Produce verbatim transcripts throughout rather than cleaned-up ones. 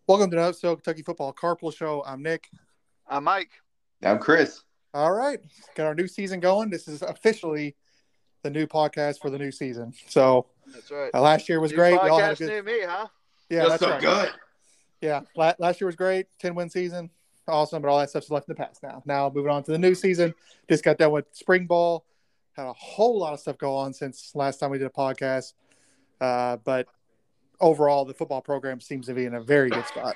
Welcome to another episode of Kentucky Football Carpool Show. I'm Nick. I'm Mike. I'm Chris. All right. Got our new season going. This is officially the new podcast for the new season. So That's right. Uh, last year was new great. Podcast, we all had a good... new me, huh? Yeah, Feels that's so right. good. Yeah, la- last year was great. ten-win season. Awesome, but all that stuff's left in the past now. Now moving on to the new season. Just got done with spring ball. Had a whole lot of stuff go on since last time we did a podcast. Uh, but overall, the football program seems to be in a very good spot.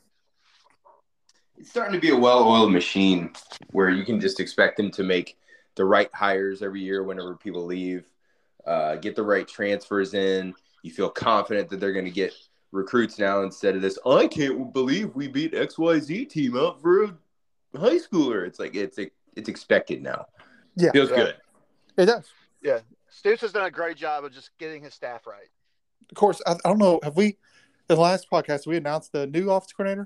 It's starting to be a well-oiled machine where you can just expect them to make the right hires every year whenever people leave, uh, get the right transfers in. You feel confident that they're going to get recruits now instead of this, I can't believe we beat X Y Z team out for a high schooler. It's like it's it's expected now. Yeah. Feels yeah. good. It does. Yeah. Stoops has done a great job of just getting his staff right. Of course, I, I don't know. Have we, in the last podcast, we announced the new offensive coordinator?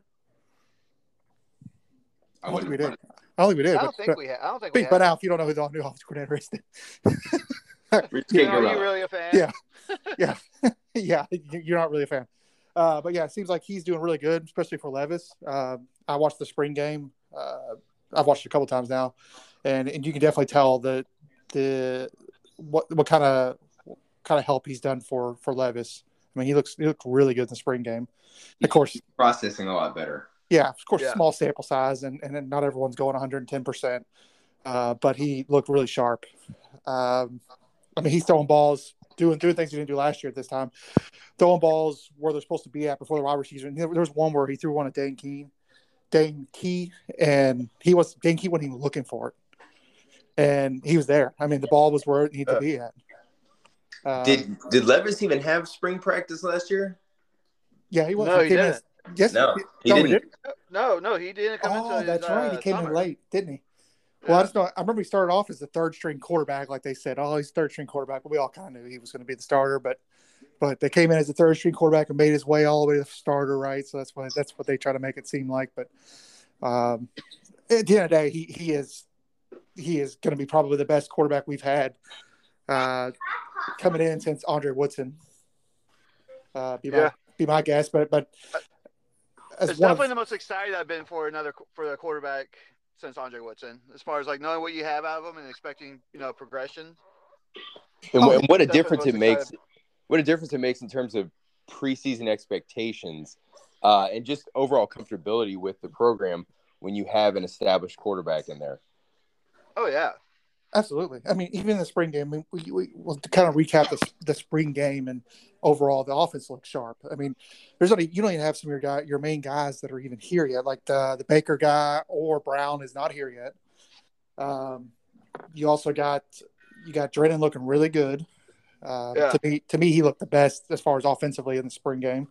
I don't think we did. I don't think we did. I don't but, think but, we have. I don't think we but have. now, if you don't know who the new offensive coordinator is, We're just You getting know, are around. you really a fan? Yeah. yeah, yeah, you're not really a fan. Uh, but yeah, it seems like he's doing really good, especially for Levis. Uh, I watched the spring game. Uh, I've watched it a couple times now, and, and you can definitely tell the the what what kind of kind of help he's done for for Levis. I mean, he looks he looked really good in the spring game. Of course, Processing a lot better. yeah, of course, Yeah. small sample size, and and not everyone's going one hundred ten percent. Uh, but he looked really sharp. Um, I mean, he's throwing balls, doing doing things he didn't do last year at this time, throwing balls where they're supposed to be at before the wide receiver. And there was one where he threw one at Dane Key, Dane Key, and he was Dane Key wasn't even looking for it, and he was there. I mean, the ball was where it needed to be at. Um, Did did Levis even have spring practice last year? yeah, he was. No, he came in- didn't. yes, No, he no, didn't. No, no, he didn't come Oh, into. that's his, right. He uh, came summer. in late, didn't he? Yeah. Well, I just know. I remember he started off as the third string quarterback, like they said. Oh, he's third string quarterback. But we all kind of knew he was going to be the starter. But, but they came in as the third string quarterback and made his way all the way to the starter, right? So that's why that's what they try to make it seem like. But um, at the end of the day, he he is he is going to be probably the best quarterback we've had uh, coming in since Andre Woodson. Uh, be my Yeah. be my guess, but but as It's one of- definitely the most excited I've been for another for the quarterback since Andre Woodson. As far as like knowing what you have out of him and expecting, you know, progression. And, Oh, and what a definitely difference it most makes! excited. What a difference it makes in terms of preseason expectations uh, and just overall comfortability with the program when you have an established quarterback in there. Oh yeah. Absolutely. I mean, even in the spring game, we, we, we will kind of recap the, the spring game, and overall, the offense looks sharp. I mean, there's only you don't even have some of your guy, your main guys that are even here yet, like the the Baker guy or Brown is not here yet. Um, you also got you got Drennan looking really good. Uh, Yeah. To me, to me, he looked the best as far as offensively in the spring game.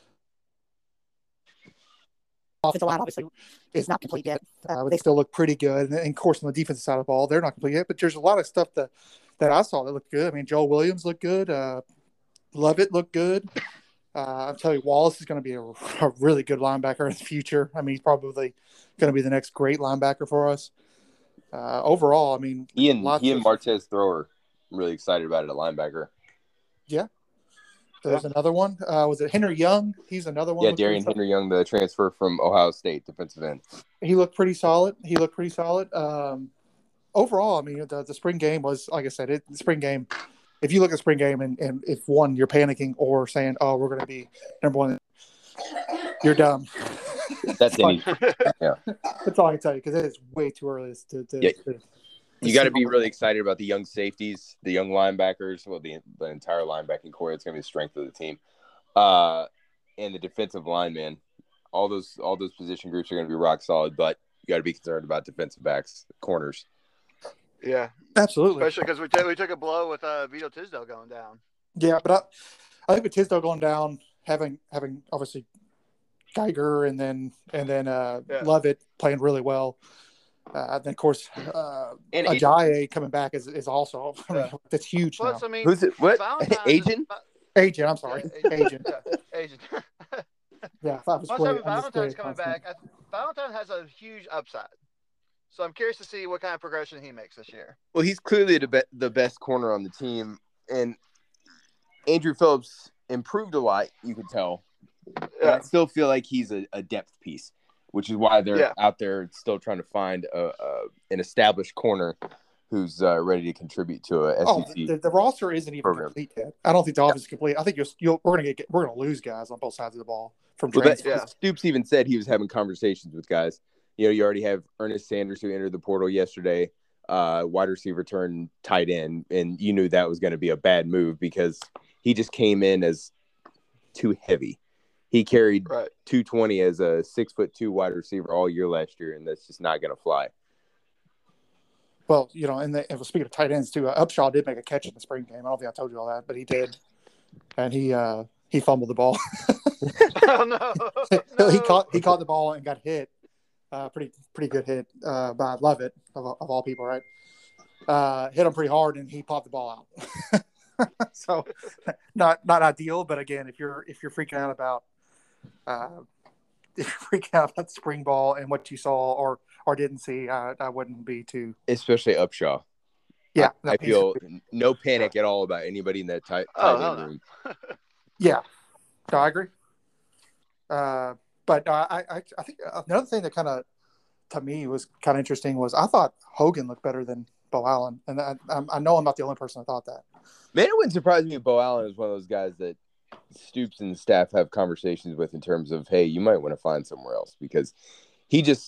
Offensive line obviously is not complete yet. Uh, but they still look pretty good. And, and of course, on the defensive side of the ball, they're not complete yet. But there's a lot of stuff that, that I saw that looked good. I mean, Joel Williams looked good. Uh, Lovett looked good. Uh, I'm telling you, Wallace is going to be a, a really good linebacker in the future. I mean, he's probably going to be the next great linebacker for us. Uh, overall, I mean, He and lots he and of- Martez Thrower, I'm really excited about it at linebacker. There's another one. Uh, was it Henry Young? He's another one. Yeah, Looked pretty Darian solid. Henry Young, the transfer from Ohio State, defensive end. He looked pretty solid. He looked pretty solid. Um, overall, I mean, the, the spring game was, like I said, it, the spring game. If you look at the spring game and, and if one you're panicking or saying, "Oh, we're going to be number one," you're dumb. That's any. That's all I can tell you because it is way too early to. to, Yeah. to You got to be really excited about the young safeties, the young linebackers, well, the, the entire linebacking core. It's going to be the strength of the team, uh, and the defensive line, man. All those all those position groups are going to be rock solid, but you got to be concerned about defensive backs, corners. Yeah. Absolutely. Especially because we, t- we took a blow with uh, Vito Tisdale going down. Yeah, but I, I think with Tisdale going down, having having obviously Geiger and then and then uh, Yeah. Lovett playing really well. Uh, then of course uh, And Ajayi coming back is, is also I mean, Yeah. that's huge Plus, now. I mean, Who's it? What? Valentine's Agent? Agent, I'm sorry, Yeah, agent. Yeah, agent. Yeah, if I was Plus, great, having I'm just Valentine's great coming constant. back, I, Valentine has a huge upside. So I'm curious to see what kind of progression he makes this year. Well, he's clearly the, be- the best corner on the team, and Andrew Phillips improved a lot, you could tell, And I Yeah. still feel like he's a, a depth piece, which is why they're Yeah. out there still trying to find a, a an established corner who's uh, ready to contribute to a S Oh, E C. the, the roster isn't even program. complete yet. I don't think the offense is complete. I think you'll, you'll, we're gonna get we're gonna lose guys on both sides of the ball from Well, that, transfer. Yeah. Stoops even said he was having conversations with guys. You know, you already have Ernest Sanders who entered the portal yesterday, uh, wide receiver turned tight end, and you knew that was going to be a bad move because he just came in as too heavy. He carried Right. two twenty as a six foot two wide receiver all year last year, and that's just not going to fly. Well, you know, and, the, and speaking of tight ends too, uh, Upshaw did make a catch in the spring game. I don't think I told you all that, but he did, and he uh, he fumbled the ball. Oh no. So he No. caught he caught the ball and got hit. Uh, pretty pretty good hit uh, by Lovett of, of all people, right? Uh, hit him pretty hard, and he popped the ball out. So not not ideal, but again, if you're if you're freaking out about uh, if you're freaking out about the spring ball and what you saw or or didn't see, I, I wouldn't be too. Especially Upshaw. Yeah, I, I feel no panic at all about anybody in that tight, Oh, tight hell end no. room. yeah, no, I agree. Uh, but uh, I, I I think another thing that kind of to me was kind of interesting was I thought Hogan looked better than Bo Allen, and I, I know I'm not the only person that thought that. Man, it wouldn't surprise me if Bo Allen is one of those guys that Stoops and staff have conversations with in terms of, hey, you might want to find somewhere else because he just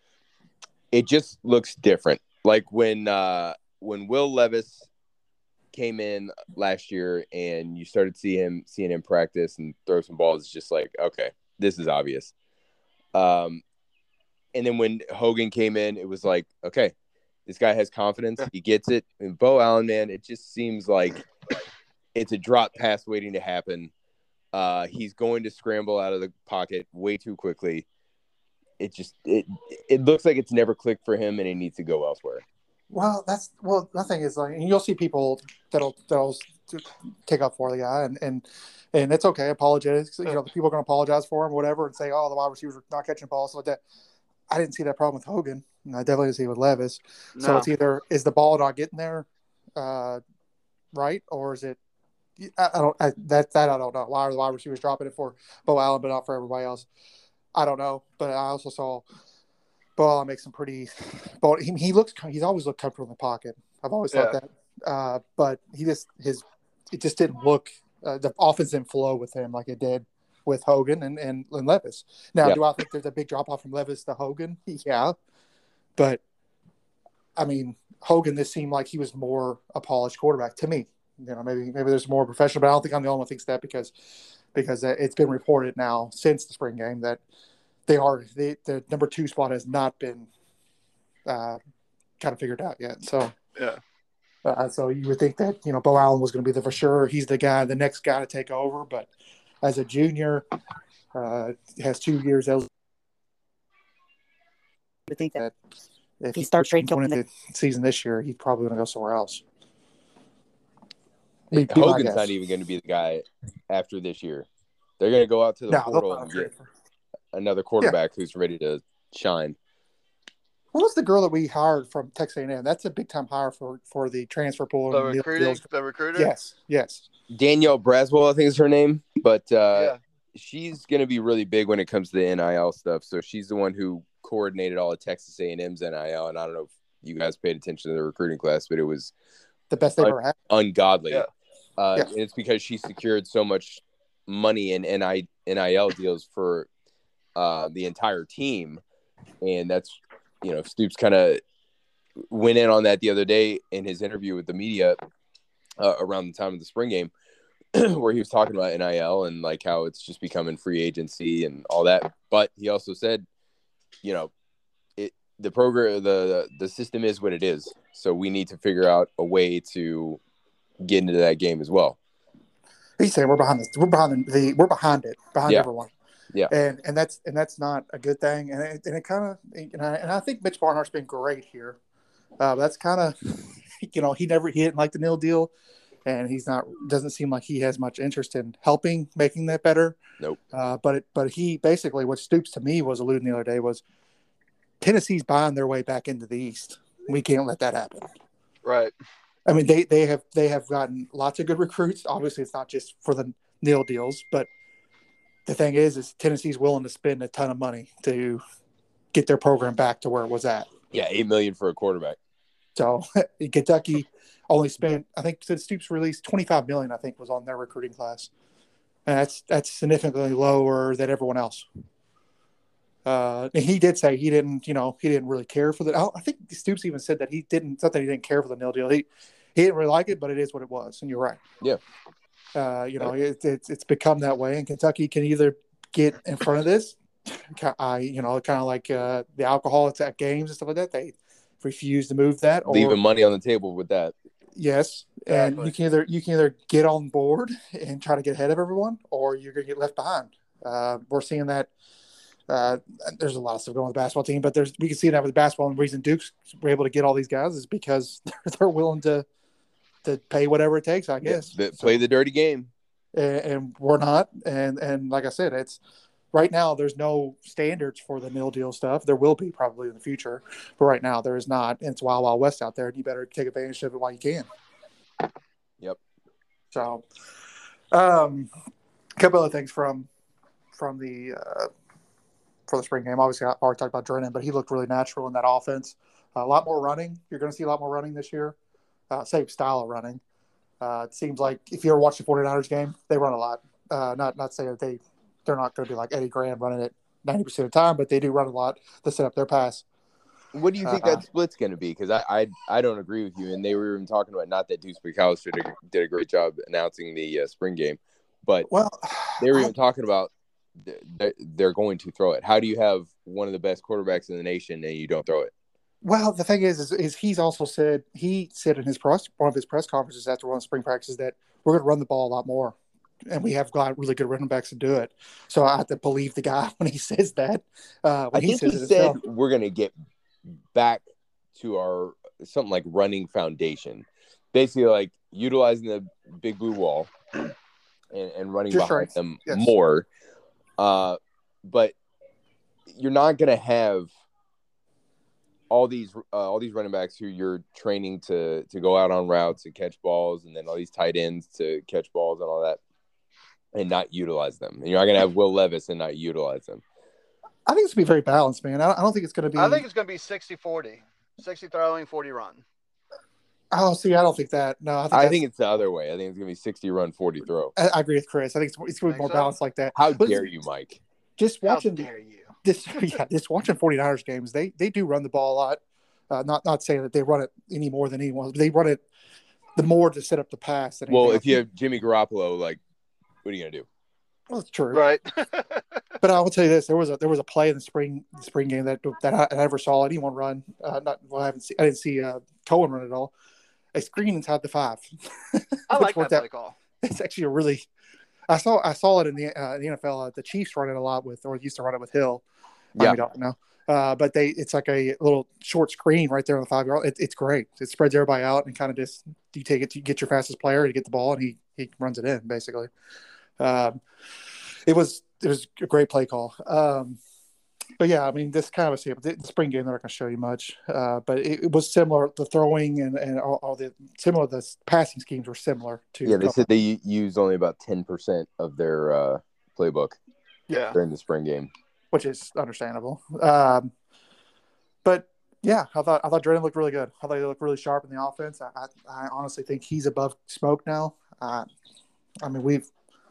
it just looks different. Like when uh, when Will Levis came in last year and you started see him seeing him practice and throw some balls, it's just like, okay, this is obvious. Um, and then when Hogan came in, it was like, okay, this guy has confidence. He gets it. And Bo Allen, man, it just seems like it's a drop pass waiting to happen. Uh, he's going to scramble out of the pocket way too quickly. It just it it looks like it's never clicked for him, and he needs to go elsewhere. Well, that's well. The thing is, like, and you'll see people that'll that'll take up for the guy, and and and it's okay. Apologize. You know, the people are going to apologize for him, whatever, and say, "Oh, the wide receivers are not catching balls," so like that. I didn't see that problem with Hogan. And I definitely didn't see it with Levis. No. So it's either is the ball not getting there, uh, right, or is it? I, I don't. I, that that I don't know. Why are the wide receivers dropping it for Bo Allen, but not for everybody else? I don't know. But I also saw Bo Allen make some pretty. But he, he looks. He's always looked comfortable in the pocket. I've always thought Yeah. that. Uh, but he just his it just didn't look. Uh, the offense didn't flow with him like it did with Hogan and, and, and Levis. Now, Yeah. do I think there's a big drop off from Levis to Hogan? Yeah. But, I mean, Hogan, this seemed like he was more a polished quarterback to me. You know, maybe maybe there's more professional, but I don't think I'm the only one who thinks that because because it's been reported now since the spring game that they are the, the number two spot has not been uh, kind of figured out yet. So, Yeah. uh, so you would think that, you know, Bo Allen was going to be the for sure. He's the guy, the next guy to take over, but as a junior, uh, has two years. I think that if he starts winning the season this year, he's probably going to go somewhere else. Be, be Hogan's not even going to be the guy after this year. They're going to go out to the no, portal and get for... another quarterback yeah. who's ready to shine. What was the girl that we hired from Texas A and M? That's a big time hire for, for the transfer pool. The and recruiting, the recruiter. Yes, yes. Danielle Braswell, I think is her name, but uh, yeah. she's going to be really big when it comes to the N I L stuff. So she's the one who coordinated all of Texas A and M's N I L, and I don't know if you guys paid attention to the recruiting class, but it was the best they un- ever had. Ungodly. Yeah. Uh, yeah. And it's because she secured so much money in N I L deals for uh, the entire team, and that's you know Stoops kind of went in on that the other day in his interview with the media uh, around the time of the spring game, where he was talking about N I L and like how it's just becoming free agency and all that. But he also said, you know, it the program the the system is what it is, so we need to figure out a way to get into that game as well. He's saying we're behind this. We're behind the. We're behind it. Behind yeah. everyone. Yeah. And and that's and that's not a good thing. And it, and it kind of and I, and I think Mitch Barnhart's been great here. Uh, that's kind of you know he never he didn't like the nil deal, and he's not doesn't seem like he has much interest in helping making that better. Nope. Uh, but it, but he basically what Stoops to me was alluding the other day was Tennessee's buying their way back into the East. We can't let that happen. Right. I mean, they, they have they have gotten lots of good recruits. Obviously, it's not just for the nil deals, but the thing is, is Tennessee's willing to spend a ton of money to get their program back to where it was at. Yeah, eight million for a quarterback. So Kentucky only spent, I think, since Stoops released, twenty-five million. I think was on their recruiting class, and that's that's significantly lower than everyone else. Uh, and he did say he didn't, you know, he didn't really care for the. I think Stoops even said that he didn't. It's not that he didn't care for the nil deal. He he didn't really like it, but it is what it was. And you're right. Yeah. Uh, you know, it, it's it's become that way, and Kentucky can either get in front of this, I you know, kind of like uh, the alcohol at games and stuff like that. They refuse to move that, or leaving money on the table with that. Yes, and exactly. you can either you can either get on board and try to get ahead of everyone, or you're going to get left behind. Uh, we're seeing that. Uh, there's a lot of stuff going on with the basketball team, but there's we can see that with basketball. And the reason Duke's were able to get all these guys is because they're, they're willing to to pay whatever it takes, I guess. Yeah, play so, the dirty game, and, and we're not. And and like I said, it's right now there's no standards for the nil deal stuff. There will be probably in the future, but right now there is not. And it's wild wild west out there, and you better take advantage of it while you can. Yep. So, um, a couple other things from from the. Uh, for the spring game. Obviously, I already talked about Drennan, but he looked really natural in that offense. Uh, a lot more running. You're going to see a lot more running this year. Uh, same style of running. Uh, it seems like if you ever watch the 49ers game, they run a lot. Uh, not not saying that they, they're not going to be like Eddie Graham running it ninety percent of the time, but they do run a lot to set up their pass. What do you think uh, that split's going to be? Because I, I I don't agree with you. And they were even talking about, not that Deuce McAllister did a, did a great job announcing the uh, spring game, but well, they were I, even talking about they're going to throw it. How do you have one of the best quarterbacks in the nation and you don't throw it? Well, the thing is, is, is he's also said, he said in his press, one of his press conferences after one of the spring practices that we're going to run the ball a lot more. And we have got really good running backs to do it. So I have to believe the guy when he says that. Uh, when I he think says he it said himself. We're going to get back to our something like running foundation. Basically like utilizing the big blue wall and, and running Just behind right. them Yes. more. Uh, but you're not going to have all these uh, all these running backs who you're training to to go out on routes and catch balls, and then all these tight ends to catch balls and all that, and not utilize them. And you're not going to have Will Levis and not utilize them. I think it's going to be very balanced, man. I don't, I don't think it's going to be. I think it's going to be sixty forty. sixty throwing, forty run. Oh, see, I don't think that. No, I think, I think it's the other way. I think it's going to be sixty run, forty throw. I, I agree with Chris. I think it's, it's going to be more so? balanced like that. How But dare you, Mike? Just watching How dare you? this, yeah, just watching 49ers games, they they do run the ball a lot. Uh, not not saying that they run it any more than anyone, but they run it the more to set up the pass. Than Well, anything if else. you have Jimmy Garoppolo, like, what are you going to do? Well, it's true, Right. but I will tell you this: there was a there was a play in the spring the spring game that that I, I never saw anyone run. Uh, not well, I haven't seen, I didn't see uh, Cohen run at all. A screen inside the five. I like that play out. call. It's actually a really. I saw I saw it in the uh, the N F L. Uh, the Chiefs run it a lot with, or used to run it with Hill. Yeah. I don't know. Uh, but they it's like a little short screen right there on the five yard. It, it's great. It spreads everybody out and kind of just you take it to get your fastest player to get the ball and he he runs it in basically. Um, it was it was a great play call. Um, but yeah, I mean this kind of a sample. The, the spring game they're not going to show you much, uh, but it, it was similar. The throwing and and all, all the similar. The passing schemes were similar to. Yeah, they said they used only about ten percent of their uh, playbook. Yeah. During the spring game. Which is understandable. Um, but yeah, I thought I thought Drennan looked really good. I thought he looked really sharp in the offense. I, I, I honestly think he's above Smoke now. Uh, I mean, we've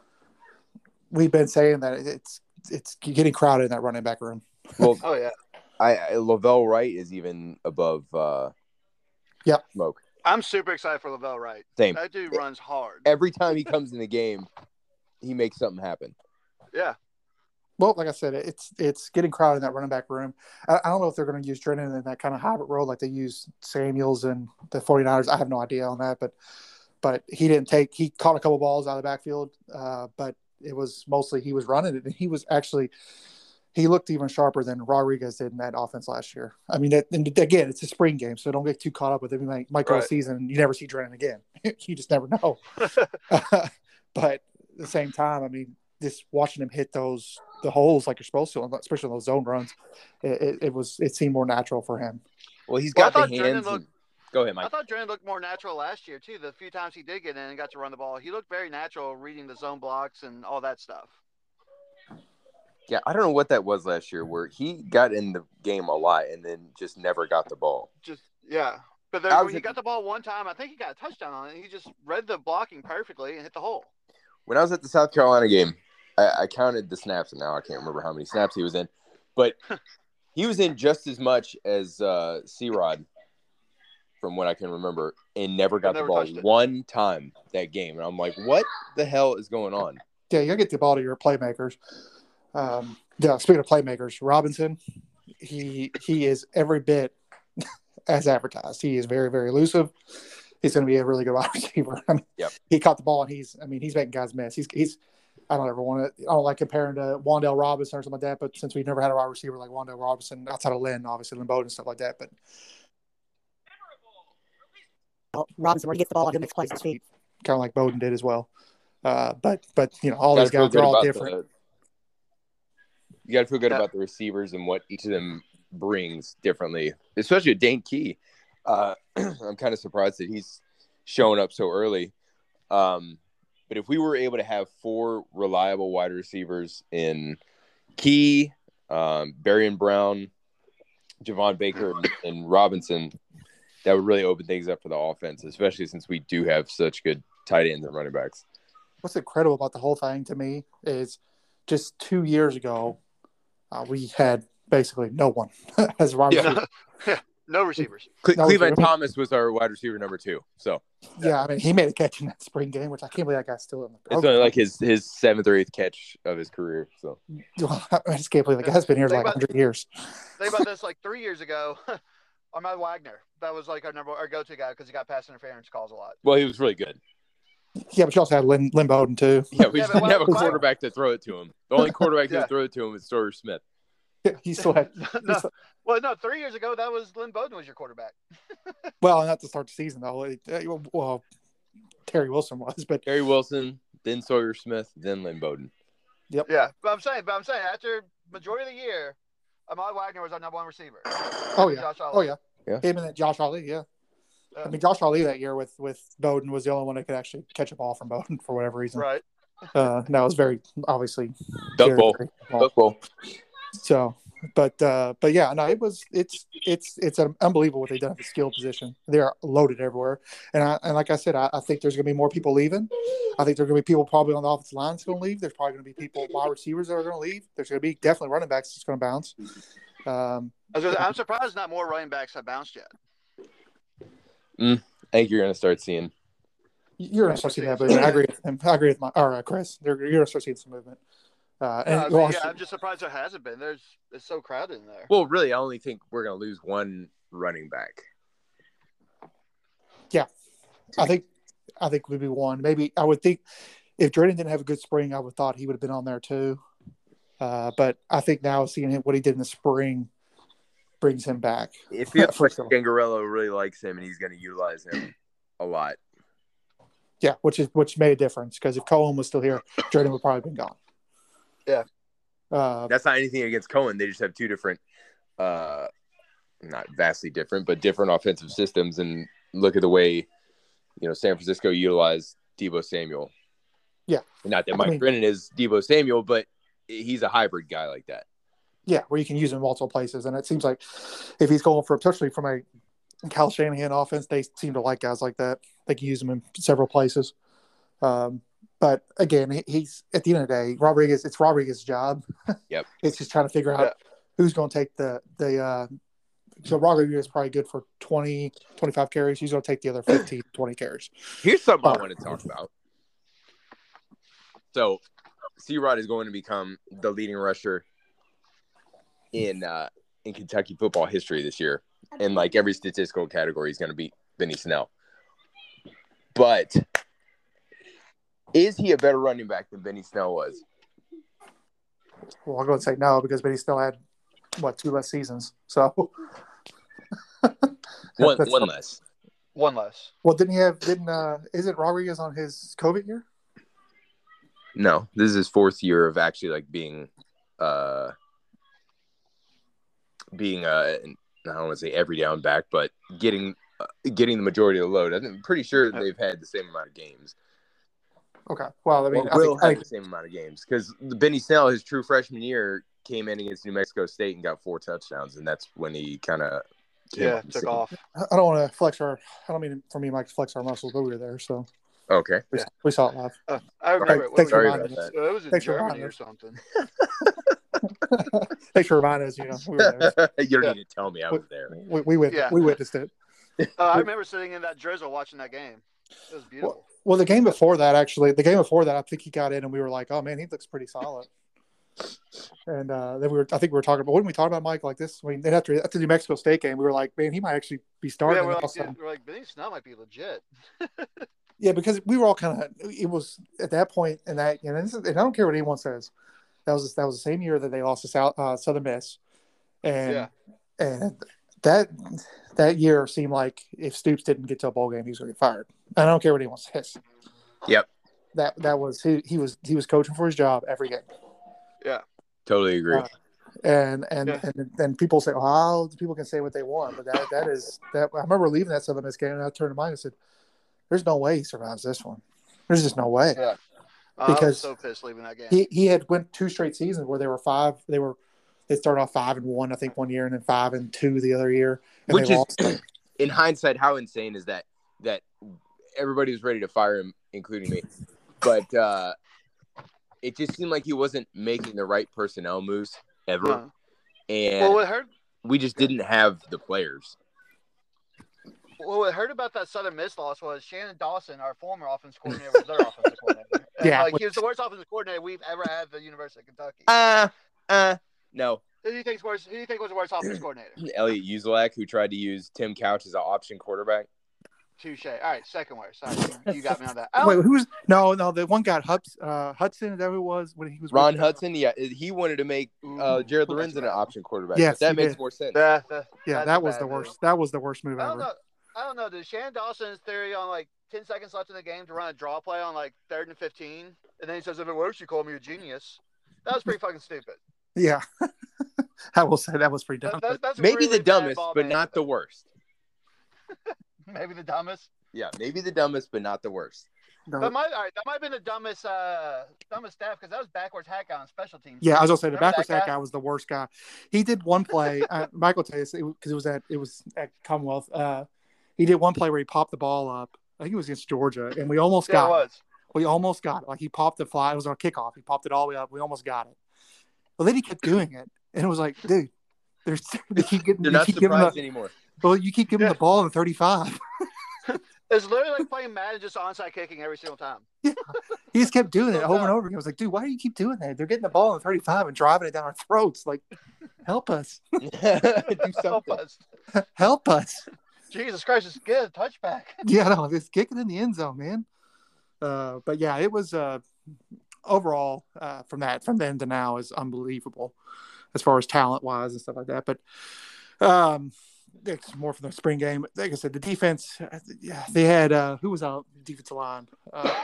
we've been saying that it's it's getting crowded in that running back room. Well, Oh yeah. I, I Lavelle Wright is even above. Uh, yeah, Smoke. I'm super excited for Lavelle Wright. Same. That dude runs hard. Every time he comes in the game, he makes something happen. Yeah. Well, like I said, it's it's getting crowded in that running back room. I, I don't know if they're going to use Drennan in that kind of hybrid role like they use Samuels and the 49ers. I have no idea on that, but but he didn't take – he caught a couple balls out of the backfield, uh, but it was mostly he was running it. And he was actually – he looked even sharper than Rodriguez did in that offense last year. I mean, that, and again, it's a spring game, so don't get too caught up with it. You might, might go Right. a season and you never see Drennan again. You just never know. But at the same time, I mean, just watching him hit those – the holes like you're supposed to, especially on those zone runs, it, it, it was it seemed more natural for him. Well, he's Well, I got thought the Drennan hands. looked- and... Go ahead, I Mike. thought Drennan looked more natural last year too. The few times he did get in and got to run the ball, he looked very natural reading the zone blocks and all that stuff. Yeah, I don't know what that was last year, where he got in the game a lot and then just never got the ball. Just yeah. But I then was when he at got the- the ball one time, I think he got a touchdown on it. He just read the blocking perfectly and hit the hole. When I was at the South Carolina game, I, I counted the snaps, and now I can't remember how many snaps he was in, but he was in just as much as uh, C-Rod, from what I can remember, and never got never the ball touched it. one time that game. And I'm like, what the hell is going on? Yeah, you gotta get the ball to your playmakers. Um, yeah, speaking of playmakers, Robinson, he he is every bit as advertised. He is very, very elusive. He's going to be a really good wide receiver. I mean, Yep. he caught the ball and he's, I mean, he's making guys miss. He's, he's, I don't ever want to, I don't like comparing to Wandale Robinson or something like that, but since we've never had a wide receiver like Wandale Robinson outside of Lynn, obviously Lynn Bowden and stuff like that, but Robinson, where he gets the ball, he makes plays on his feet, kind of like Bowden did as well. Uh, but, but, you know, all You these gotta feel guys, they're good all about different. the- you got to feel good Yeah. about the receivers and what each of them brings differently, especially with Dane Key. Uh, I'm kind of surprised that he's showing up so early. Um, but if we were able to have four reliable wide receivers in Key, um, Berrien Brown, Javon Baker, and, and Robinson, that would really open things up for the offense, especially since we do have such good tight ends and running backs. What's incredible about the whole thing to me is just two years ago, uh, we had basically no one as a wide Yeah. receiver. No, no receivers. Cle- No, Cleveland I mean- Thomas was our wide receiver number two, so Yeah, I mean, he made a catch in that spring game, which I can't believe that guy's still in the it's program. only like his his seventh or eighth catch of his career. So I just can't believe the guy's been here for like Think one hundred years. Think about this: like three years ago, Ahmad Wagner. That was like our number, our go-to guy because he got pass interference calls a lot. well, he was really good. Yeah, but you also had Lynn, Lynn Bowden, too. Yeah, we Yeah, just but didn't have a why- why- quarterback to throw it to him. The only quarterback who Yeah. could throw it to him was Sawyer Smith. He still had, no, well, no, three years ago that was Lynn Bowden was your quarterback. well, not to start the season, though. It- uh, Well, Terry Wilson was, but Gary Wilson, then Sawyer Smith, then Lynn Bowden. Yeah, but I'm saying, but I'm saying after majority of the year, Ahmad Wagner was our number one receiver. oh, yeah. Josh Oh, Allen. yeah. Yeah. Him and then Josh Ali, yeah. Yeah. I mean, Josh Ali that year with, with Bowden was the only one that could actually catch a ball from Bowden for whatever reason. Right. Uh, and that was very, obviously, Duck very, Bowl. very small. Duck Bowl. So, but uh, but yeah, no, it was it's it's it's unbelievable what they've done at the skill position. They are loaded everywhere, and I and like I said, I, I think there's going to be more people leaving. I think there's going to be people probably on the offensive line that's going to leave. There's probably going to be people wide receivers that are going to leave. There's going to be definitely running backs that's going to bounce. Um, I was gonna- I'm surprised not more running backs have bounced yet. I think you're going to start seeing. you're going to start seeing that, but I agree with him. I agree with my or uh, Chris. You're, you're going to start seeing some movement. Uh, and No, I you mean, also- yeah, I'm just surprised there hasn't been. There's it's so crowded in there. Well, really, I only think we're going to lose one running back. I think I think would be one. Maybe I would think if Jordan didn't have a good spring, I would have thought he would have been on there too. Uh, but I think now seeing him, what he did in the spring brings him back. It feels For like sure. Gangarello really likes him, and he's going to utilize him a lot. Yeah, which is which made a difference because if Cohen was still here, Jordan would probably been gone. Yeah. Uh, That's not anything against Cohen. They just have two different, uh, not vastly different, but different offensive systems. And look at the way, you know, San Francisco utilized Deebo Samuel. Yeah. Not that I Mike mean- Brennan is Deebo Samuel, but he's a hybrid guy like that. yeah, where you can use him in multiple places, and it seems like if he's going for, especially from a Kyle Shanahan offense, they seem to like guys like that. They can use him in several places. Um, but again, he, he's at the end of the day, Rodriguez. It's Rodriguez's job. Yep. It's just trying to figure out Yeah. who's going to take the the. Uh, so Rodriguez is probably good for twenty, twenty-five carries. He's going to take the other fifteen, twenty carries. Here's something I Oh. want to talk about. So, C-Rod is going to become the leading rusher in uh, in Kentucky football history this year. And like every statistical category, he's going to beat Benny Snell. But is he a better running back than Benny Snell was? Well, I'll go and say no because but he still had what two less seasons. So One, That's- one less. One less. well, didn't he have? Didn't uh? Isn't Rodriguez on his COVID year? No, this is his fourth year of actually like being, uh, being uh, I don't want to say every down back, but getting uh, getting the majority of the load. I'm pretty sure they've had the same amount of games. Okay. Well, I mean, Well, I Will think, I had think the same amount of games because Benny Snell, his true freshman year, came in against New Mexico State and got four touchdowns, and that's when he kind of Yeah, took off. I don't want to flex our. I don't mean for me, Mike, to flex our muscles, but we were there, so Okay. we, Yeah. we saw it live. Uh, I remember. Right, It, thanks for was, Sorry reminding about us. that. it was in Thanks for Germany reminding or us. something. Thanks for reminding us. You know, we were there. You don't Yeah. need to tell me I was there. We, we, wit- Yeah. we witnessed it. Uh, I remember sitting in that drizzle watching that game. It was beautiful. Well, well, the game before that, actually, the game before that, I think he got in, and we were like, "Oh man, he looks pretty solid." And uh, then we were, I think we were talking about, what did we talk about, Mike? Like this, I mean, then after after the New Mexico State game, we were like, "Man, he might actually be starting." yeah, we're and like, also- dude, we're like, Benny Snell might be legit. Yeah, because we were all kind of. It was at that point, and that, you know, this is, and I don't care what anyone says. That was that was the same year that they lost to South uh, Southern Miss, and Yeah. and that that year seemed like if Stoops didn't get to a bowl game, he was going to get fired. I don't care what anyone says. Yep. That that was he he was he was coaching for his job every game. Yeah. Totally agree. Uh, and and, Yeah. and and people say, "Oh, people can say what they want," but that that is that. I remember leaving that Southern Miss game, and I turned to mine and said, "There's no way he survives this one. There's just no way." Yeah. Uh, I was Because so pissed leaving that game. He he had went two straight seasons where they were five. They were they started off five and one, I think, one year, and then five and two the other year. And Which they is, lost. in hindsight, how insane is that? That everybody was ready to fire him, including me. But uh, it just seemed like he wasn't making the right personnel moves ever. Uh, And well, what hurt? we just didn't have the players. Well, what hurt about that Southern Miss loss was Shannon Dawson, our former offensive coordinator, was their offensive coordinator. And, Yeah. like he was the worst offensive coordinator we've ever had at the University of Kentucky. Uh, uh, no. Who do you think's worse? Who do you think was the worst offensive coordinator? Elliot Uzelac, who tried to use Tim Couch as an option quarterback. Touche. All right, second worst. Sorry, you, you got me on that. I Wait, don't- who was no no the one got Hubs, uh, Hudson? Is that who it was when he was Ron with- Hudson, yeah, he wanted to make uh, Ooh, Jared that's Lorenzen an bad. option quarterback. Yes, but that he makes did. more sense. Yeah, that- Yeah, that's that a was bad the move. worst. That was the worst move I don't ever. know. I don't know. Did Shannon Dawson's theory on like ten seconds left in the game to run a draw play on like third and fifteen, and then he says, "If it works, you call me a genius." That was pretty fucking stupid. Yeah, I will say that was pretty dumb. That, that, that's Maybe really the bad dumbest, ball but not the management. worst. Maybe the dumbest. Yeah, maybe the dumbest, but not the worst. No. That might, all right, that might have been the dumbest, uh, dumbest staff because that was backwards hack on special teams. Yeah, I was gonna say the Remember backwards that sack guy? guy was the worst guy. He did one play. uh, Michael tell you because it was at it was at Commonwealth. Uh, he did one play where he popped the ball up. I think it was against Georgia, and we almost Yeah, it got it. was. We almost got it. Like he popped the fly. It was on a kickoff. He popped it all the way up. We almost got it. Well, then he kept doing it, and it was like, dude, there's they keep getting. They're you not keep giving surprised the, anymore. well, you keep giving Yeah. the ball in the thirty-five. It's literally like playing Madden, just onside kicking every single time. He just kept doing it So over and dumb. over again. I was like, dude, why do you keep doing that? They're getting the ball in the thirty-five and driving it down our throats. Like, help us, Do Help something. us. help us. Jesus Christ, just get a touchback. Yeah, no, just kick it in the end zone, man. Uh, but yeah, it was uh, overall uh, from that from then to now is unbelievable as far as talent wise and stuff like that. But um, it's more from the spring game. Like I said, the defense. uh, Yeah, they had uh, who was out defensive line? Uh,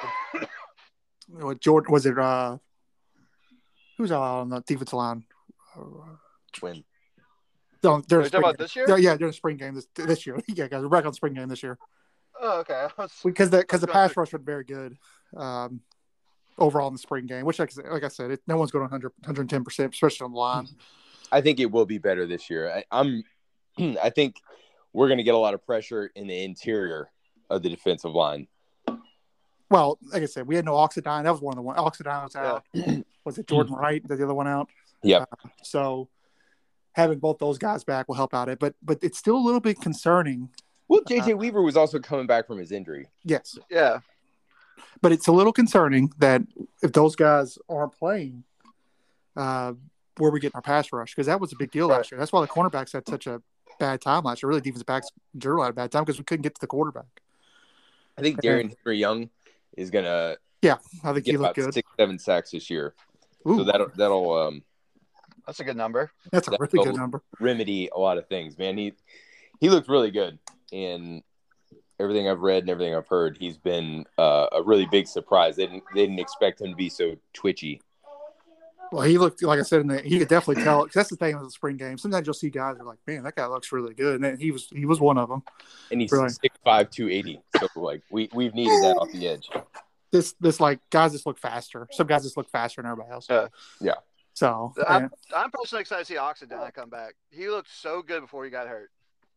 what Jordan was it? Uh, who was out on the defensive line? Uh, Win. no, Are during you the talking spring about game. this year? Yeah, yeah, during the spring game this this year. Yeah, guys, we're back on spring game this year. Oh, okay. I was- Because the because the Let's go pass through- rush was very good um, overall in the spring game, which like I said, like I said it, no one's going one hundred, one hundred ten percent, especially on the line. I think it will be better this year. I, I'm. I think we're going to get a lot of pressure in the interior of the defensive line. Well, like I said, we had no Oxidine. That was one of the one. Oxidine was out. Was it Jordan Wright? The other one out. Yep. Uh, so having both those guys back will help out it, but but it's still a little bit concerning. Well, J J Weaver was also coming back from his injury. Yes, Yeah. but it's a little concerning that if those guys aren't playing, uh, where we get our pass rush, because that was a big deal Right. last year. That's why the cornerbacks had such a bad time last year. Really, defensive backs in general had a bad time because we couldn't get to the quarterback. I think Darian Henry Young is going to Yeah, I think get he looked about good. six, seven sacks this year. Ooh, So that'll that'll um, That's a good number. that's a that really good will- number. remedy a lot of things. Man, he he looked really good, and everything I've read and everything I've heard, he's been uh, a really big surprise. They didn't they didn't expect him to be so twitchy. Well, he looked like I said, in the, he could definitely tell. 'Cause that's the thing with the spring game. Sometimes you'll see guys who are like, "Man, that guy looks really good," and then he was he was one of them. And he's Really? six five, two eighty. So like we we've needed that off the edge. this this like guys just look faster. Some guys just look faster than everybody else. Yeah. Yeah. So I'm, and, I'm personally excited to see Oxendine come back. He looked so good before he got hurt.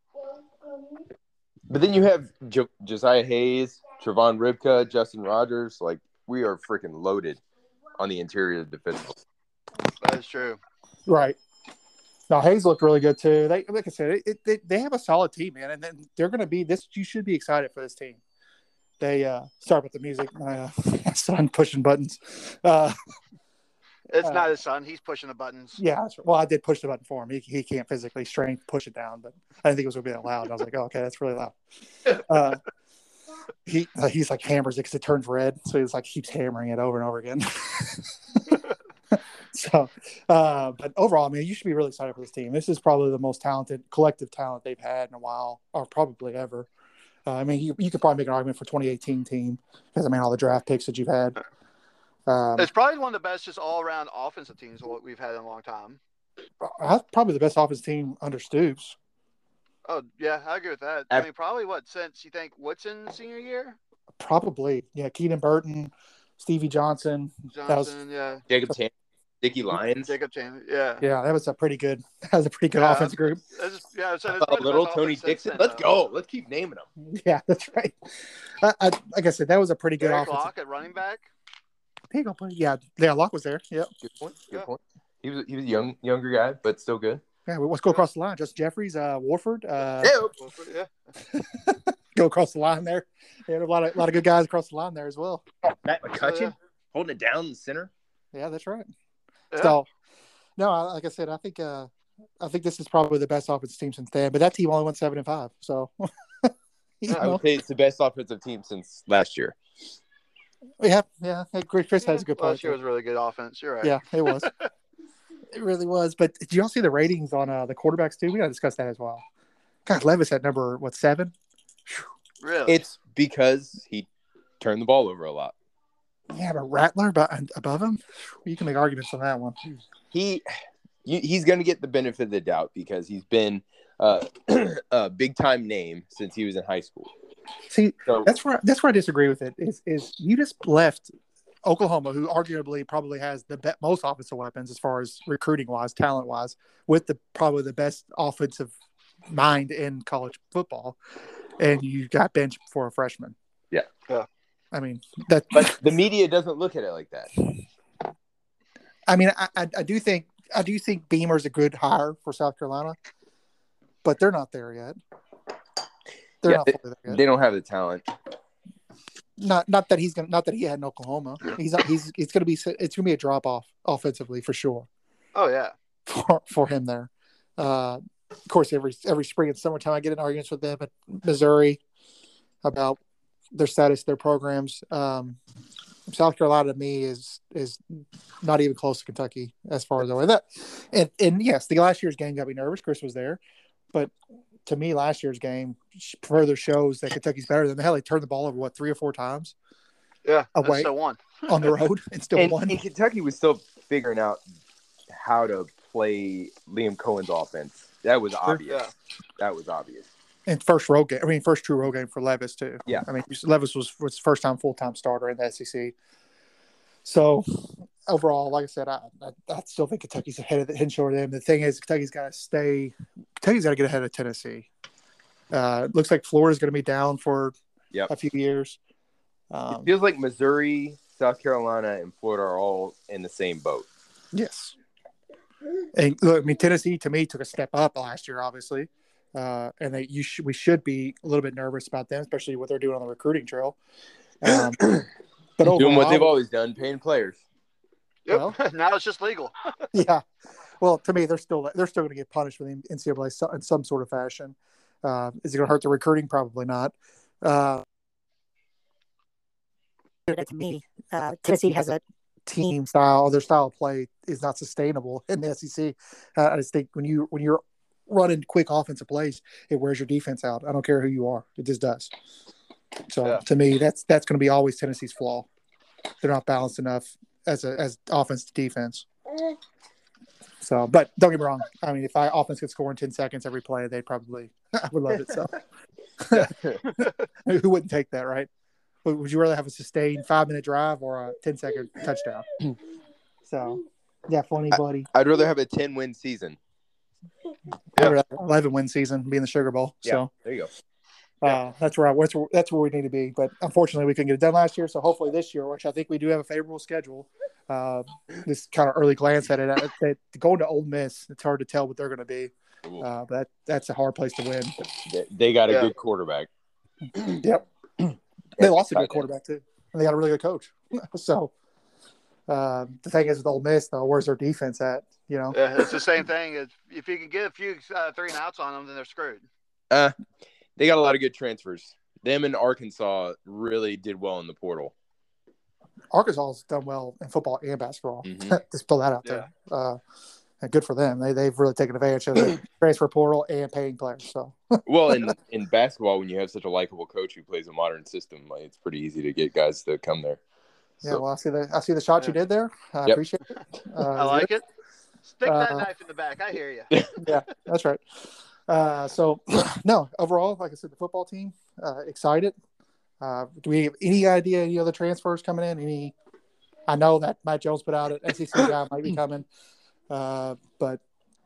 But then you have jo- Josiah Hayes, Trevon Ribka, Justin Rogers. Like, we are freaking loaded on the interior defense. That is true. right. Now Hayes looked really good too. They like I said, it, it, they they have a solid team, man, and then they're going to be this. You should be excited for this team. They uh, start with the music. My, uh, my son pushing buttons. Uh, It's Uh, not his son. He's pushing the buttons. yeah, that's right. Well, I did push the button for him. He, he can't physically strength push it down, but I didn't think it was going to be that loud. I was like, oh, okay, that's really loud. Uh, he uh, he's like hammers it because it turns red, so he's like keeps hammering it over and over again. so, uh, but overall, I mean, you should be really excited for this team. This is probably the most talented collective talent they've had in a while, or probably ever. Uh, I mean, you, you could probably make an argument for twenty eighteen team because I mean all the draft picks that you've had. Um, It's probably one of the best just all-around offensive teams what we've had in a long time. that's probably the best offense team under Stoops. Oh, yeah, I agree with that. I mean, probably what, since you think Woodson senior year? Probably, yeah. Keenan Burton, Stevie Johnson. Johnson, that was, yeah. Jacob Tam, Dickie Lyons. Jacob Chandler, yeah. yeah, that was a pretty good. That was a pretty good Yeah, offensive group. It's just, yeah, so it's Uh, probably the little best Tony offense since Dixon. then, Let's though. go. Let's keep naming them. Yeah, that's right. I, I, like I said, that was a pretty good Derek offensive. Locke at running back. Pick up, yeah, yeah, Locke was there. Yep. Good point. Good Yeah. point. He was he was a young younger guy, but still good. Yeah, well, let's go across the line. Justin Jeffries, uh, Warford, uh, Yeah. go across the line there. Yeah, a lot of a lot of good guys across the line there as well. Matt McCutcheon yeah. holding it down in the center. Yeah, that's right. Yeah. So, no, I- like I said, I think uh, I think this is probably the best offensive team since then. But that team only went seven and five, so you I know, would say it's the best offensive team since last year. yeah, yeah. Hey, Chris Chris has a good point. Last year was really good offense. You're right. Yeah, it was. It really was. But did y'all see the ratings on uh, the quarterbacks too? We got to discuss that as well. God, Levis at number what seven? Really? It's because he turned the ball over a lot. Yeah, but Rattler but above him, you can make arguments on that one. He you, he's going to get the benefit of the doubt because he's been uh, a big time name since he was in high school. See, So that's where that's where I disagree with it. Is is you just left Oklahoma, who arguably probably has the be- most offensive weapons as far as recruiting wise, talent wise, with the probably the best offensive mind in college football, and you got benched for a freshman. Yeah. Yeah. I mean that. but the media doesn't look at it like that. I mean, I, I I do think I do think Beamer's a good hire for South Carolina, but they're not there yet. They're Yeah, not fully there yet. They don't have the talent. Not not that he's gonna not that he had in Oklahoma. He's not, he's it's gonna be it's gonna be a drop off offensively for sure Oh, yeah. for for him there. Uh, of course, every every spring and summertime I get in arguments with them at Missouri about their status, their programs. Um, South Carolina to me is is not even close to Kentucky as far as the way that. And and yes, the last year's game got me nervous. Chris was there, but to me, last year's game further shows that Kentucky's better than the hell. They turned the ball over what three or four times Yeah. Away. Still won. on the road and still And, won. and Kentucky was still figuring out how to play Liam Cohen's offense. That was obvious. Yeah. That was obvious. And first road game. I mean, first true road game for Levis too. Yeah. I mean, Levis was was first time full time starter in the S E C. So overall, like I said, I, I I still think Kentucky's ahead of the head and shoulder of them. The thing is, Kentucky's got to stay. Kentucky's got to get ahead of Tennessee. Uh, it looks like Florida's going to be down for Yep. a few years. It Um, feels like Missouri, South Carolina, and Florida are all in the same boat. yes. And look, I mean, Tennessee to me took a step up last year, obviously, uh, and they, you sh- we should be a little bit nervous about them, especially what they're doing on the recruiting trail. Um, but overall, Doing what they've always done, paying players. Yep. Well- now it's just legal. yeah. Well, to me, they're still they're still going to get punished with the N C double A so- in some sort of fashion. Uh, is it going to hurt the recruiting? Probably not. Uh, to me, uh, Tennessee has a team style. Their style of play is not sustainable in the S E C. Uh, I just think when you when you're running quick offensive plays, it wears your defense out. I don't care who you are; it just does. So Yeah. to me, that's that's going to be always Tennessee's flaw. They're not balanced enough as a as offense to defense. So, but don't get me wrong. I mean, if I offense could score in ten seconds every play, they probably I would love it. So, who wouldn't take that, right? would would you rather have a sustained five minute drive or a ten second touchdown? So, yeah, funny buddy. I'd rather have a ten win season. I'd rather have an eleven win season, be in the Sugar Bowl. Yeah, So there you go. Uh, that's where I, that's where that's where we need to be. But unfortunately, we couldn't get it done last year. So hopefully this year, which I think we do have a favorable schedule. Uh, this kind of early glance at it, uh, that going to Ole Miss, it's hard to tell what they're going to be. Uh, but that, that's a hard place to win. They, they got a Yeah. good quarterback. Yep, they lost a good quarterback too, and they got a really good coach. So uh, the thing is with Ole Miss, though, where's their defense at? You know, Yeah, it's the same thing. If, if you can get a few uh, three and outs on them, then they're screwed. Uh, they got a lot of good transfers. Them and Arkansas really did well in the portal. Arkansas's done well in football and basketball. Mhm. Just pull that out there. Uh, and good for them. They they've really taken advantage of the transfer portal and paying players. So Well, in in basketball, when you have such a likable coach who plays a modern system, like, it's pretty easy to get guys to come there. yeah, So, well, I see the I see the shot you Yeah. did there. I Yep. appreciate it. Uh, I like it. Stick that Uh, knife in the back. I hear you. Yeah, that's right. Uh, so no, overall, like I said, the football team uh, excited. Uh, do we have any idea any other transfers coming in? Any? I know that Matt Jones put out an S E C guy might be coming, uh, but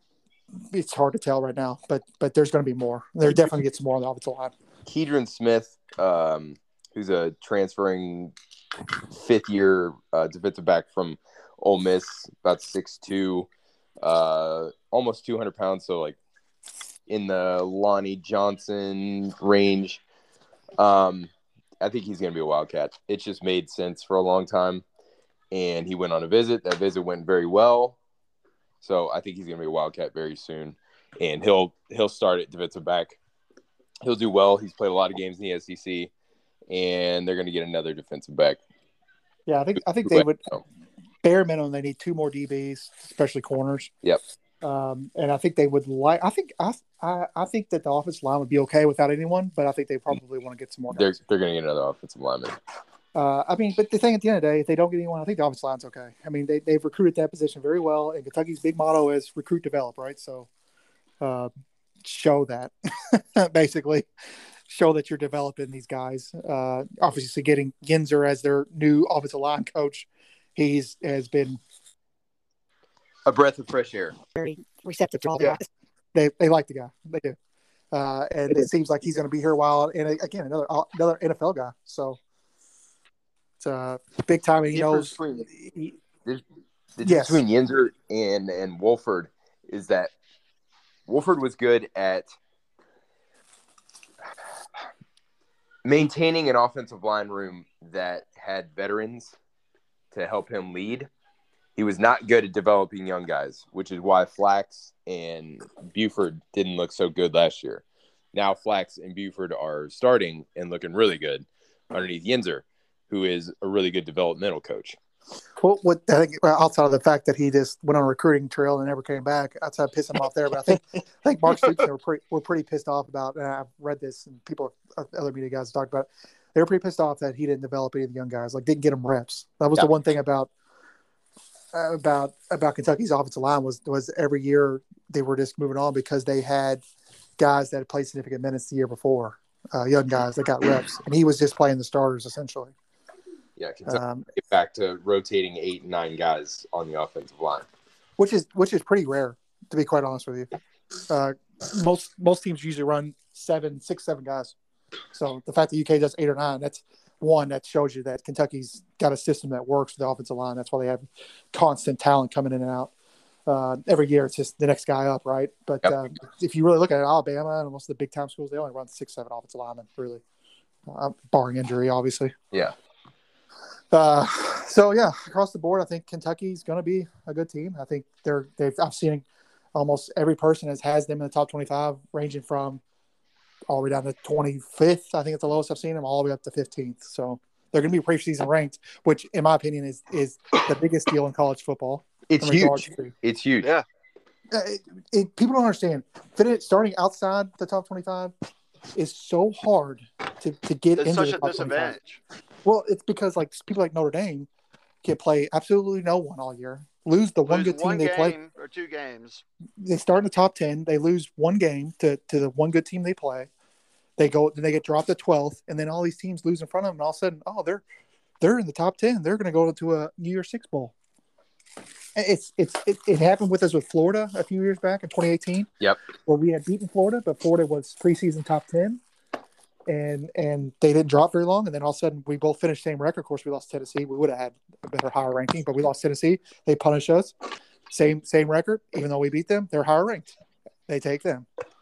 it's hard to tell right now. But but there's going to be more. There definitely gets more on the offensive line. Keedron Smith, um, who's a transferring fifth year uh, defensive back from Ole Miss, about six two, uh, almost two hundred pounds. So, like, in the Lonnie Johnson range. Um, I think he's going to be a Wildcat. It just made sense for a long time. And he went on a visit. That visit went very well. So I think he's going to be a Wildcat very soon. And he'll he'll start at defensive back. He'll do well. He's played a lot of games in the S E C. And they're going to get another defensive back. Yeah, I think I think they would bare minimum they need two more D Bs, especially corners. Yep. Um, and I think they would like. I think I, I I think that the offensive line would be okay without anyone, but I think they probably want to get some more They're guys. they're going to get another offensive lineman. Uh, I mean, but the thing at the end of the day, if they don't get anyone, I think the offensive line's okay. I mean, they they've recruited that position very well, and Kentucky's big motto is recruit, develop, right? So, uh, show that basically, show that you're developing these guys. Uh, obviously, getting Ginzer as their new offensive line coach, he's has been A breath of fresh air. very receptive to all the Yeah. guys. They they like the guy. They do. Uh, and it seems like he's going to be here a while. And again, another another N F L guy. So it's uh, big time. And he knows. Between- He, The Yes. difference between Yinzer and, and Wolford is that Wolford was good at maintaining an offensive line room that had veterans to help him lead. He was not good at developing young guys, which is why Flax and Buford didn't look so good last year. Now Flax and Buford are starting and looking really good underneath Yinzer, who is a really good developmental coach. Well, what I think well, outside of the fact that he just went on a recruiting trail and never came back, outside of pissing him off there, but I think I think Mark Stoops were pretty were pretty pissed off about. And I've read this, and people, other media guys talked about it. They were pretty pissed off that he didn't develop any of the young guys, like didn't get them reps. That was Yeah. the one thing about uh, about about Kentucky's offensive line was was every year they were just moving on because they had guys that had played significant minutes the year before, uh, young guys that got reps, and he was just playing the starters essentially. Yeah, Kentucky Um, get back to rotating eight and nine guys on the offensive line. which is which is pretty rare, to be quite honest with you. Uh, most most teams usually run seven, six, seven guys. So the fact that U K does eight or nine, that's one that shows you that Kentucky's got a system that works with the offensive line. That's why they have constant talent coming in and out. Uh, every year, it's just the next guy up, right? But Yep. um, if you really look at it, Alabama and most of the big time schools, they only run six, seven offensive linemen, really, uh, barring injury, obviously. Yeah. Uh, so yeah, across the board, I think Kentucky's going to be a good team. I think they're they've I've seen almost every person has has them in the top twenty-five, ranging from all the way down to twenty-fifth. I think it's the lowest I've seen them, all the way up to fifteenth. So they're going to be preseason ranked, which in my opinion is is the biggest deal in college football. It's in regards huge. to- It's huge. Yeah. Uh, it, it, people don't understand. Fit- Starting outside the top twenty-five is so hard to, to get It's into such the a top twenty-five. disadvantage. Well, it's because like people like Notre Dame can play absolutely no one all year. Lose the one Lose good team one they game play. or two games. They start in the top ten. They lose one game to, to the one good team they play. They go, then they get dropped to twelfth, and then all these teams lose in front of them, and all of a sudden, oh, they're they're in the top ten. They're going to go to a New Year's Six bowl. It's it's it, it happened with us with Florida a few years back in twenty eighteen. Yep. Where we had beaten Florida, but Florida was preseason top ten, and and they didn't drop very long, and then all of a sudden we both finished same record. Of course, we lost Tennessee. We would have had a better higher ranking, but we lost Tennessee. They punished us. Same same record, even though we beat them. They're higher ranked. They take them.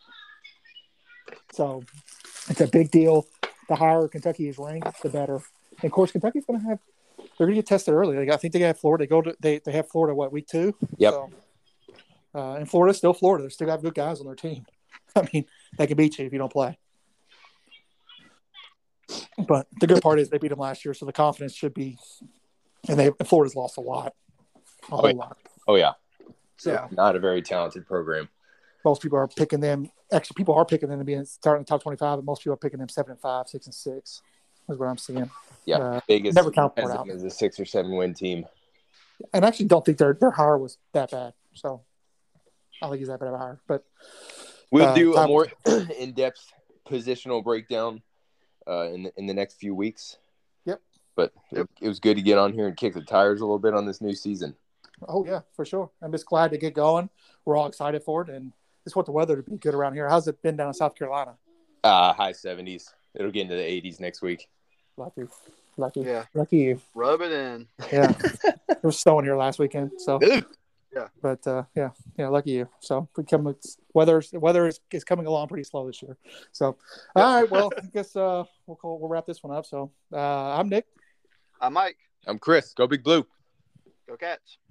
So it's a big deal. The higher Kentucky is ranked, the better. And of course, Kentucky's going to have. They're going to get tested early. Like, I think they have Florida. They go to they they have Florida what week two. Yep. So, uh, and Florida's still Florida. They still got good guys on their team. I mean, they can beat you if you don't play. But the good part is they beat them last year, so the confidence should be. And they Florida's lost a lot, a Oh, whole yeah. lot. Oh yeah, So Yeah. not a very talented program. most people are picking them. Actually, people are picking them to be in, starting in the top twenty-five, but most people are picking them seven and five, six and six. Is what I'm seeing. Yeah, Uh, Vegas never count has Florida them out. as a six or seven win team. And I actually don't think their their hire was that bad. So I don't think he's that bad of a hire. But We'll Uh, do a Tom- more in-depth positional breakdown uh, in the, in the next few weeks. Yep. But it, it was good to get on here and kick the tires a little bit on this new season. oh yeah, for sure. I'm just glad to get going. We're all excited for it, and just want the weather to be good around here. How's it been down in South Carolina? Uh, high seventies. It'll get into the eighties next week. Lucky, lucky, Yeah. lucky you. Rub it in. Yeah, it was snowing here last weekend. So, Yeah. but uh, yeah, yeah, lucky you. So we come. It's, weather weather is, is coming along pretty slow this year. So, all right. Well, I guess uh, we'll call, we'll wrap this one up. So, uh, I'm Nick. I'm Mike. I'm Chris. Go Big Blue. Go Cats.